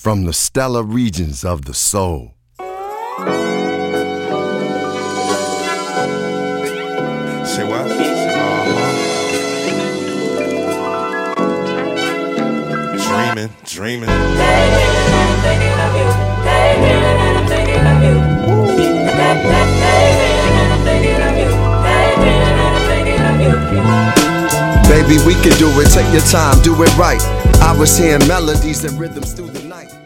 from the stellar regions of the soul. Say what? Dreaming. Baby, we can do it, take your time, do it right. I was hearing melodies and rhythms through the night.